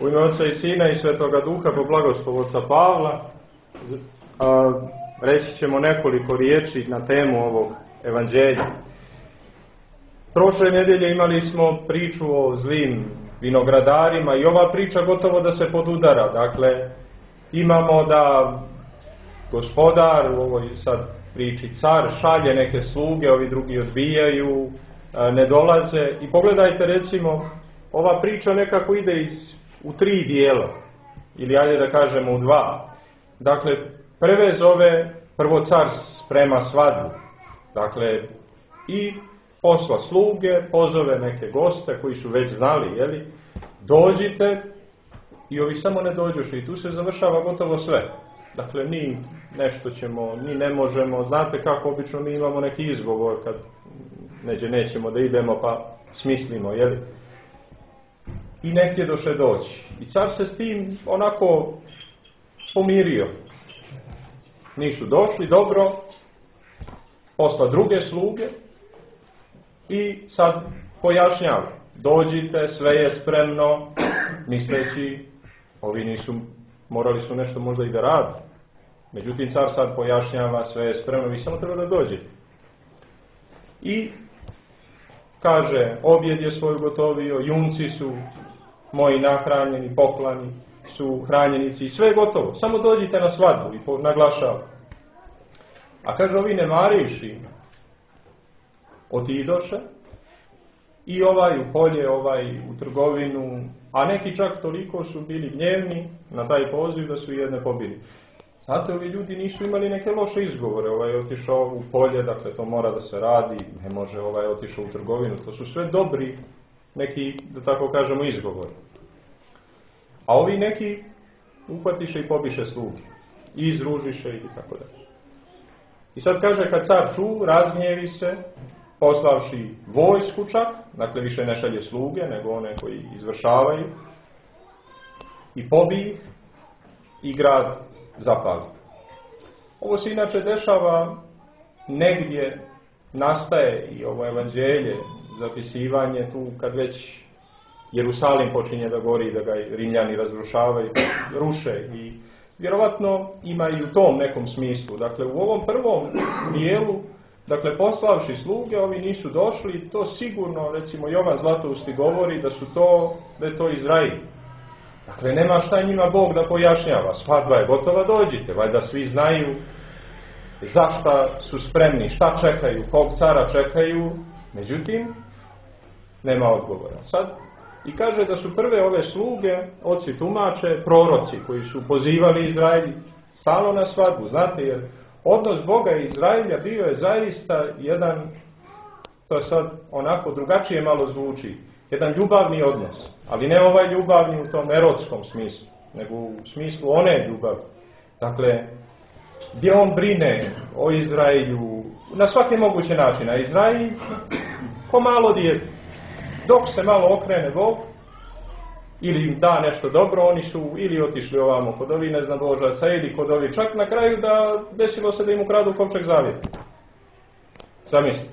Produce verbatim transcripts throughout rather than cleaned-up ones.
U ime Oca i Sina i Svetoga Duha, po blagoslovu oca Pavla, a, reći ćemo nekoliko riječi na temu ovog evanđelja. Prošle nedjelje imali smo priču o zlim vinogradarima i ova priča gotovo da se podudara. Dakle, imamo da gospodar, u ovoj sad priči car, šalje neke sluge, ovi drugi odbijaju, ne dolaze. I pogledajte, recimo, ova priča nekako ide iz, u tri dijela, ili ajde da kažemo u dva. Dakle, prve zove, prvo car sprema svadbu. Dakle, i posla sluge, pozove neke goste koji su već znali, jeli, dođite, i ovi samo ne dođuše, i tu se završava gotovo sve. Dakle, mi nešto ćemo, mi ne možemo, znate kako obično mi imamo neki izgovor kad neđe nećemo da idemo pa smislimo, jeli. I nek doše doći. I car se s tim onako pomirio. Nisu došli, dobro, posla druge sluge i sad pojašnjava. Dođite, sve je spremno, misleći, ovi nisu, morali su nešto možda i da radi. Međutim, car sad pojašnjava, sve je spremno, vi samo treba da dođete. I kaže, objed je svoj gotovio, junci su moji nahranjeni, poklani su hranjenici i sve je gotovo. Samo dođite na svadbu i naglašava. A kaže, ovi ne marivši otidoše i ovaj u polje, ovaj u trgovinu, a neki čak toliko su bili gnjevni na taj poziv da su jedne pobili. Znate, ovi ljudi nisu imali neke loše izgovore. Ovaj je otišao u polje, dakle to mora da se radi, ne može, ovaj je otišao u trgovinu. To su sve dobri neki, da tako kažemo, izgovori. A ovi neki uhvatiše i pobiše sluge. I izružiše i tako dalje. I sad kaže, kad car ču, razgnjevi se, poslavši vojsku čak, dakle više ne šalje sluge, nego one koji izvršavaju, i pobije ih i grad zapali. Ovo se inače dešava negdje, nastaje i ovo evanđelje, zapisivanje tu kad već Jerusalim počinje da gori, da ga Rimljani razrušavaju, ruše, i vjerovatno ima i u tom nekom smislu. Dakle, u ovom prvom dijelu, dakle, poslavši sluge, ovi nisu došli, to sigurno, recimo, Jovan Zlatousti govori da su to, da je to Izrael. Dakle, nema šta njima Bog da pojašnjava. Svadba je gotova, dođite. Valjda svi znaju zašta su spremni, šta čekaju, kog cara čekaju. Međutim, nema odgovora. Sad, i kaže da su prve ove sluge, oci tumače, proroci koji su pozivali Izrael stalno na svadbu. Znate, jer odnos Boga i Izraelja bio je zaista jedan, to sad onako drugačije malo zvuči, jedan ljubavni odnos. Ali ne ovaj ljubavni u tom erotskom smislu, nego u smislu one ljubavi. Dakle, gdje on brine o Izraelju na svaki mogući način. A Izrael ko malo dijete. Dok se malo okrene Bog, ili im da nešto dobro, oni su ili otišli ovamo kod ovi neznabožaca, ili kod ovi, čak na kraju da desilo se da im ukradu kovčeg zavjeta. Zamislite.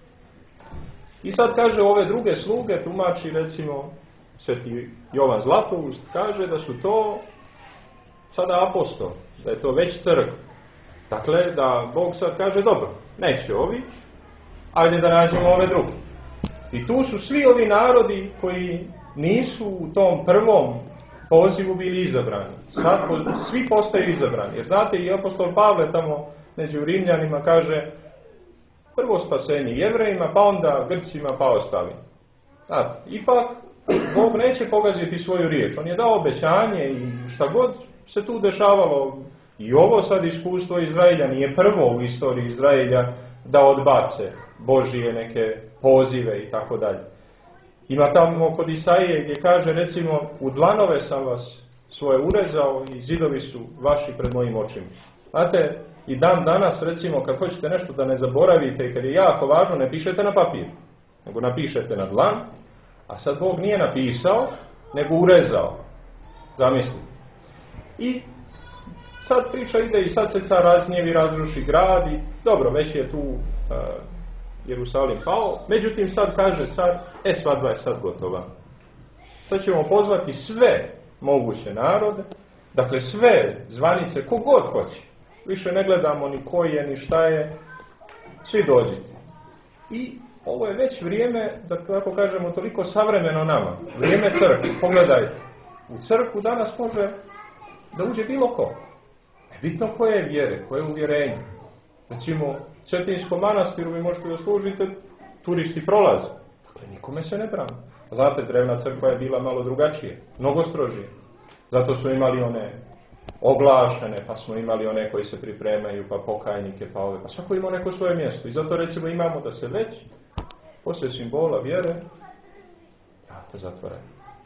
I sad kaže, ove druge sluge, tumači recimo Sveti Jovan Zlatoust, kaže da su to sada apostol, da je to već crkva. Dakle, da Bog sad kaže, dobro, neće ovi, ajde da nađemo ove druge. I tu su svi ovi narodi koji nisu u tom prvom pozivu bili izabrani. Sad svi postaju izabrani. Jer znate, i apostol Pavle tamo među Rimljanima kaže, prvo spasenje Jevrejima, pa onda Grcima, pa ostalim. Znate, ipak Bog neće pogaziti svoju riječ. On je dao obećanje i šta god se tu dešavalo. I ovo sad iskustvo Izraelja nije prvo u istoriji Izraelja da odbace Božije neke pozive i tako dalje. Ima tamo kod Isaije gdje kaže, recimo, u dlanove sam vas svoje urezao i zidovi su vaši pred mojim očima. Znate, i dan danas, recimo, kad hoćete nešto da ne zaboravite i kad je jako važno, ne pišete na papir, nego napišete na dlan, a sad Bog nije napisao, nego urezao. Zamislite. I sad priča ide i sad se car razgnjevi, razruši grad i dobro, već je tu uh, Jerusalim pao. Međutim, sad kaže car, e, svadba je sad gotova. Sad ćemo pozvati sve moguće narode, dakle sve zvanice, kogod hoće, više ne gledamo ni koji je, ni šta je, svi dođite. I ovo je već vrijeme, da tako kažemo, toliko savremeno nama, vrijeme crkve, pogledajte, u crkvu danas može da uđe bilo ko, nebitno koje je vjere, koje je uvjerenje. Recimo, u Cetinskom manastiru vi možete da služite, turisti prolaze, dakle nikome se ne brani. Znate, drevna crkva je bila malo drugačije, mnogo strožije. Zato su imali one oglašene, pa smo imali one koji se pripremaju, pa pokajnike, pa ove, pa svako ima neko svoje mjesto. I zato recimo imamo da se već, poslije simbola vjere, vrata zatvoraju.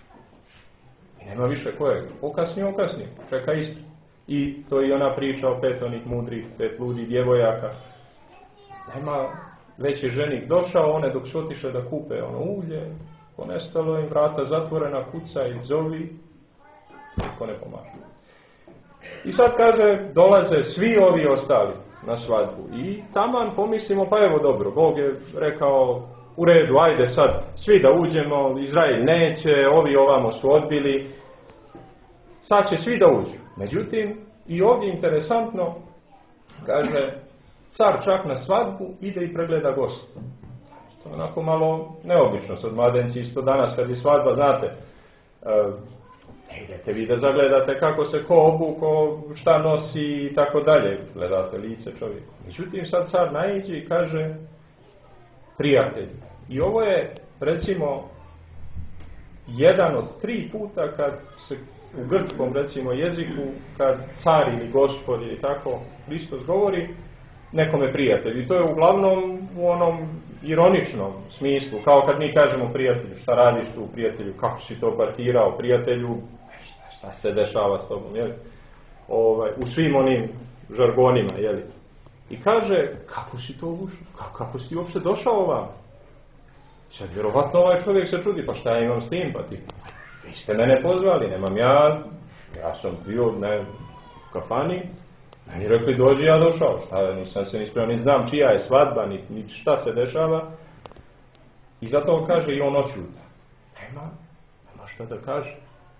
I nema više kojeg. Okasni, okasni, čeka isto. I to je i ona priča o pet onih mudrih, pet ludi djevojaka. Nema već je ženik došao, one dok su otišle da kupe ono ulje, ponestalo im, vrata zatvorena, kuca i zovi, niko ne pomaže. I sad kaže, dolaze svi ovi ostali na svadbu. I taman pomislimo, pa evo dobro, Bog je rekao, u redu, ajde sad, svi da uđemo, Izrael neće, ovi ovamo su odbili, sad će svi da uđu. Međutim, i ovdje interesantno, kaže, car čak na svadbu ide i pregleda gost. To je onako malo neobično, sad mladenci isto danas kad je svadba, znate, uh, ne idete vi da zagledate kako se ko obuko, šta nosi i tako dalje, gledate lice čovjeka. Međutim, sad car naiđe i kaže, prijatelj. I ovo je, recimo, jedan od tri puta kad se u grčkom, recimo, jeziku, kad car ili gospod ili tako Hristos govori nekome prijatelj. I to je uglavnom u onom ironičnom smislu, kao kad mi kažemo prijatelju, šta radiš tu prijatelju, kako si to partirao prijatelju, šta se dešava s tobom, jel? Ovaj, u svim onim žargonima, jel? I kaže, kako si to ušao, kako, kako si uopšte došao ovam? Sad vjerovatno ovaj čovjek se čudi, pa šta ja imam s tim, pa ti, vi ste mene pozvali, nemam ja, ja sam bio ne, u kafani, meni rekli dođi, ja došao, šta, nisam se ni spremao, ni znam čija je svadba, ni, ni šta se dešava. I zato on kaže i on očuta. Nema, nema šta da kaže.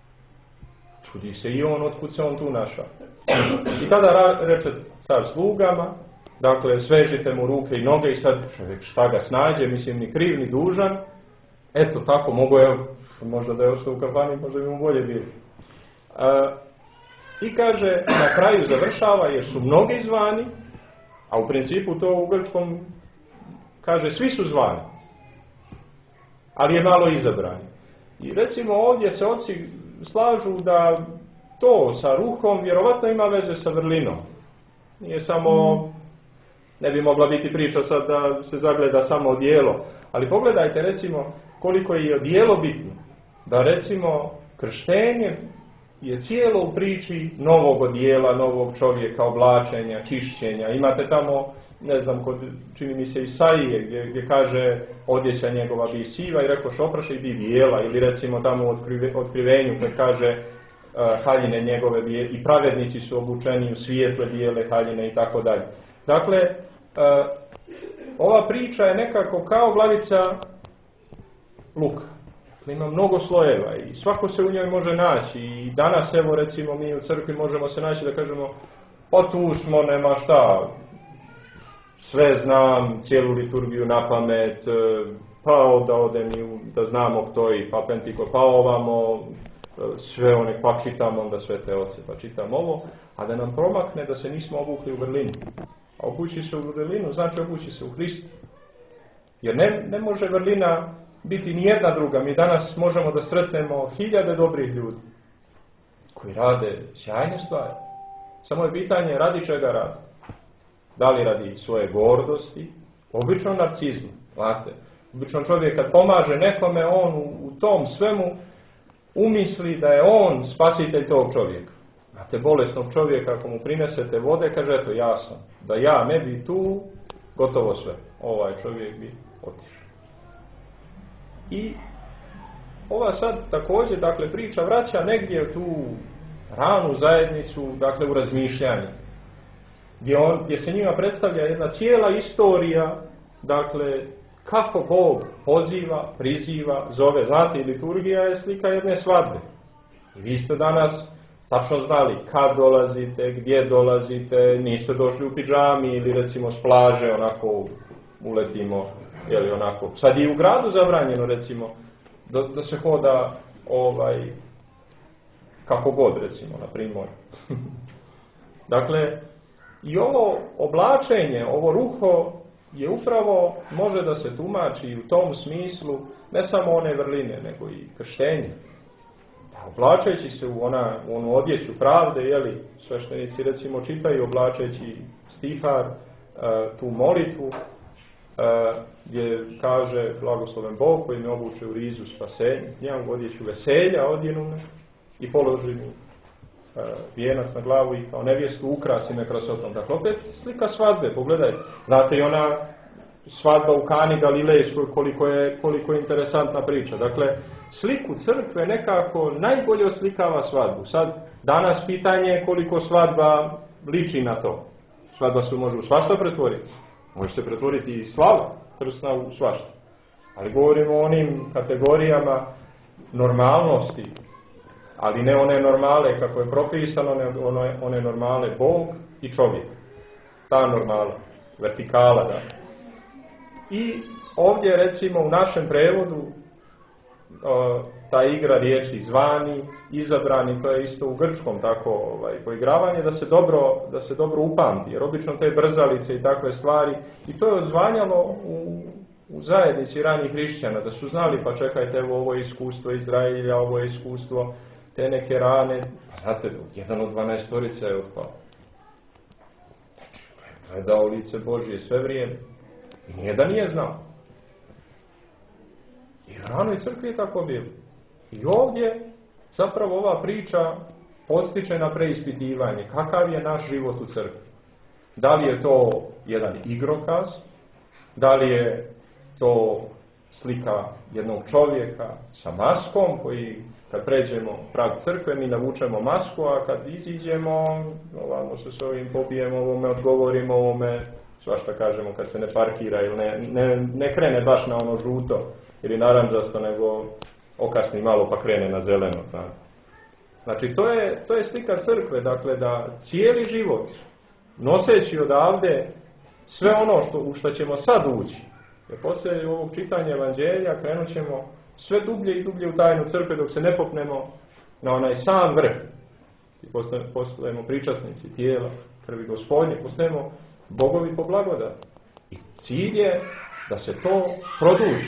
Čudi se i on, otkud se on tu našao. I tada ra, reče car slugama, dakle svežite mu ruke i noge i sad čovjek šta ga snađe, mislim ni kriv ni dužan. Eto tako, mogo je, možda da je ostao u kafani, možda bi mu bolje bilo. A, I kaže, na kraju završava jer su mnogi zvani, a u principu to u grčkom kaže svi su zvani, ali je malo izabrani. I recimo ovdje se oci slažu da to sa ruhom vjerovatno ima veze sa vrlinom. Nije samo, ne bi mogla biti priča sad da se zagleda samo odijelo, ali pogledajte recimo koliko je odijelo bitno. Da recimo krštenje je cijelo u priči novog odijela, novog čovjeka, oblačenja, čišćenja. Imate tamo, ne znam, kod, čini mi se Isaije, gdje, gdje kaže odjeća njegova bi siva i rekoš oprašaj bi bijela. Ili recimo tamo u otkrive, otkrivenju kad kaže uh, haljine njegove bijele i pravednici su obučeni u svijetle bijele haljine i tako dalje. Dakle, uh, ova priča je nekako kao glavica luka. Ima mnogo slojeva i svako se u njoj može naći i danas evo recimo mi u crkvi možemo se naći da kažemo pa tu smo, nema šta, sve znam, cijelu liturgiju na pamet, pa da odem i da znamo kto i pa pentiko, pa ovamo, sve one pa čitam onda sve te oce, pa čitam ovo, a da nam promakne da se nismo obukli u vrlinu. A obući se u vrlinu znači obući se u Hristu. Jer ne, ne može vrlina biti ni jedna druga. Mi danas možemo da sretnemo hiljade dobrih ljudi koji rade sjajne stvari. Samo je pitanje radi čega radi. Da li radi svoje gordosti, obično narcizmu. Znate, obično čovjek kad pomaže nekome, on u, u tom svemu umisli da je on spasitelj tog čovjeka. Znate, bolesnog čovjeka ako mu prinesete vode, kaže eto ja sam. Da ja ne bi tu, gotovo sve. Ovaj čovjek bi otišao. I ova sad također, dakle, priča vraća negdje tu ranu zajednicu, dakle, u razmišljanje. Gdje, on, gdje se njima predstavlja jedna cijela istorija, dakle, kako Bog poziva, priziva, zove. Znate, liturgija je slika jedne svadbe. I vi ste danas tačno znali kad dolazite, gdje dolazite, niste došli u pidžami ili recimo s plaže onako uletimo, jeli onako. Sad je i u gradu zabranjeno recimo da, da se hoda ovaj kako god recimo na primjer. Dakle, i ovo oblačenje, ovo ruho je upravo, može da se tumači u tom smislu ne samo one vrline, nego i krštenje. Oblačeći se u, ona, u onu odjeću pravde, jeli, sveštenici recimo čitaju oblačeći stihar, e, tu molitvu, e, gdje kaže blagosloven Bog koji me obuče u rizu spasenja, njemu odjeću veselja odjenu me i položi mi e, vijenac na glavu i kao nevjestu ukrasi me krasotom. Dakle, opet slika svadbe, pogledajte. Znate i ona svadba u Kani Galilejskoj, koliko je, koliko je interesantna priča. Dakle, sliku crkve nekako najbolje oslikava svadbu. Sad, danas pitanje je koliko svadba liči na to. Svadba se može u svašta pretvoriti. Može se pretvoriti i slava krsna u svašta. Ali govorimo o onim kategorijama normalnosti, ali ne one normale kako je propisano, ne one, one normale Bog i čovjek. Ta normala, vertikala, da. I ovdje recimo u našem prevodu o, ta igra riječi zvani, izabrani, to je isto u grčkom tako ovaj, poigravanje, da se dobro, da se dobro upamti, jer obično te brzalice i takve stvari, i to je odzvanjalo u, u zajednici ranih hrišćana, da su znali, pa čekajte, evo ovo je iskustvo Izraelja, ovo je iskustvo te neke rane, znate, jedan od dvanaestorice je otpao. Gledao lice Božje sve vrijeme. I nije da nije znao. I u ranoj crkvi je tako bilo. I ovdje zapravo ova priča postiče na preispitivanje. Kakav je naš život u crkvi? Da li je to jedan igrokaz? Da li je to slika jednog čovjeka sa maskom koji kad pređemo prag crkve mi navučemo masku, a kad iziđemo ovamo se s ovim pobijemo, ovome odgovorimo, ovome svašta kažemo kad se ne parkira ili ne, ne, ne krene baš na ono žuto ili naranđasto, nego okasni malo pa krene na zeleno. Znači, znači to je, to je slika crkve, dakle da cijeli život noseći odavde sve ono što, u što ćemo sad ući, jer poslije ovog čitanja evanđelja krenut ćemo sve dublje i dublje u tajnu crkve dok se ne popnemo na onaj sam vrh i postajemo pričasnici tijela krvi Gospodnje, postajemo bogovi po blagodati. I cilj je da se to produži,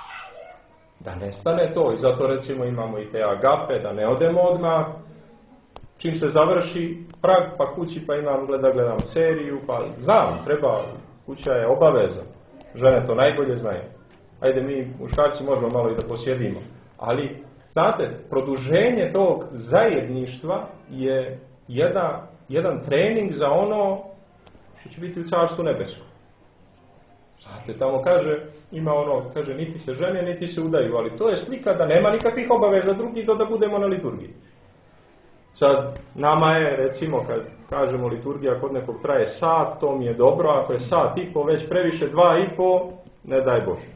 da ne stane to, i zato recimo imamo i te agape, da ne odemo odmah, čim se završi prag pa kući pa imam gleda, gledam seriju, pa znam, treba, kuća je obaveza, žene to najbolje znaju. Ajde mi muškarci možemo malo i da posjedimo, ali znate, produženje tog zajedništva je jedan, jedan trening za ono što će biti u Carstvu nebeskom. Znate, tamo kaže, ima ono, kaže, niti se žene, niti se udaju, ali to je slika da nema nikakvih obaveza drugih do da budemo na liturgiji. Sad, nama je, recimo, kad kažemo liturgija kod nekog traje sat, to mi je dobro, ako je sat i po, već previše dva i po, ne daj Bože.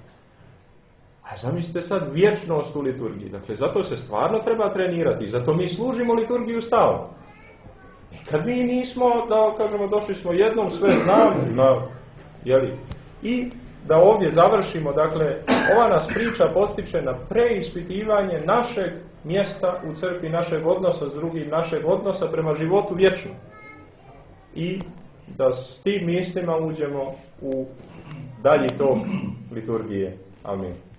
A zamislite sad vječnost u liturgiji. Dakle, zato se stvarno treba trenirati, zato mi služimo liturgiju stalno. Kad mi nismo, da kažemo, došli smo jednom, sve znamo, na, jeli, i da ovdje završimo, dakle, ova nas priča postiče na preispitivanje našeg mjesta u crkvi, našeg odnosa s drugim, našeg odnosa prema životu vječnom. I da s tim mislima uđemo u dalji tok liturgije. Amin.